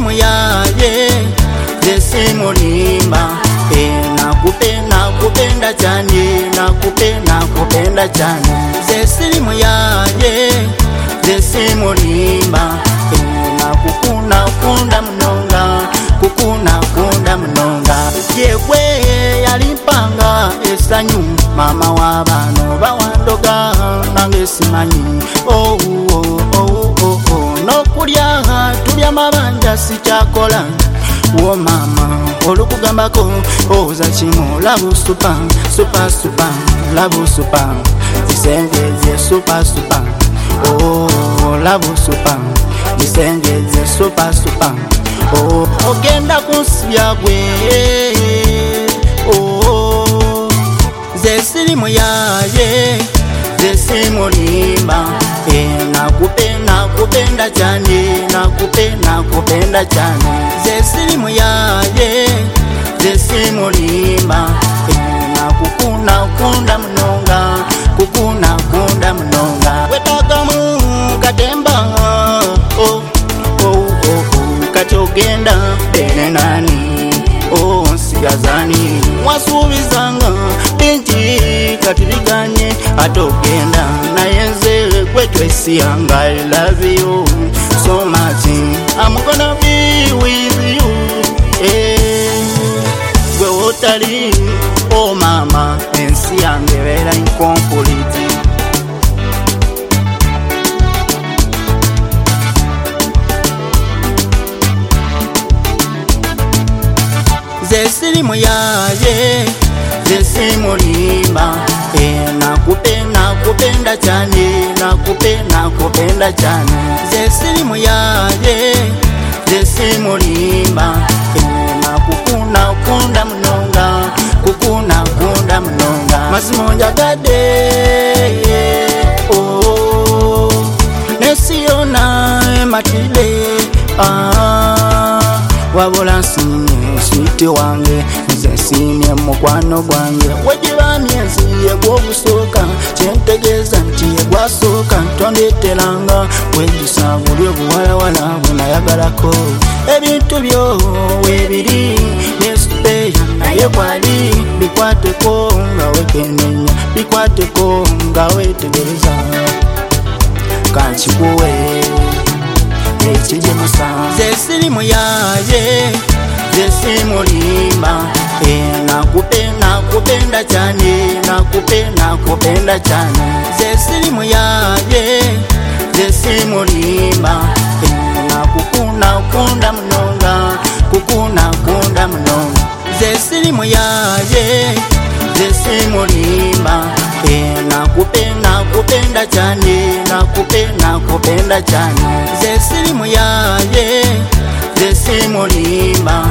silimu yaye zesimulimba nakupenda cyane nakupenda cyane zesilimu yaye zesimulimba nakukunda mnonga yegwe yalimpanga esanyu mama wabano bawandoga nange simanyi nokulya tulya mabanja sikyakola wo mama olukugambako oza kimu labu supa labu supa zisengeze supa labu supa zisengeze supa ogenda kunsibya gwe zesilimu yaye zesimulimba nakupenda cyane nakupenda cyane zesilimu yaye zesimulimba nakukunda mnonga wetagamu katemba kati ogenda bene nani nsigazani mwasubizanga bingi kati biganye ate ogenda naye nze gwetwesiyanga I love you so much I'm gonna be with you gwe wotali mama ensi yange beera incomplete zesilimu yaye zesimulimba nakupenda cyane nakupenda cyane zesilimu yaye zesimulimba nakukunda mnonga mazimo njagade nesiyona matile wabula nsinye switi wange nze nsiimye mukwano gwange wegibamye nziye gw'ogusooka kyentegeeza nti yegwasooka tondeeteranga wejusa buli obuwalawala bwenayagalako ebintu byo weebiri nesupeya naye kwali bikwateko nga wekenenya bikwateko nga wetegereza kankikuwe ekijimusa zesilimu yaye zesimulimba nakupenda cyane nakupenda cyane zesilimu yaye zesimulimba nakukunda mnonga zesilimu yaye zesimulimba nakupenda cyane nakupenda cyane zesilimu yaye zesimulimba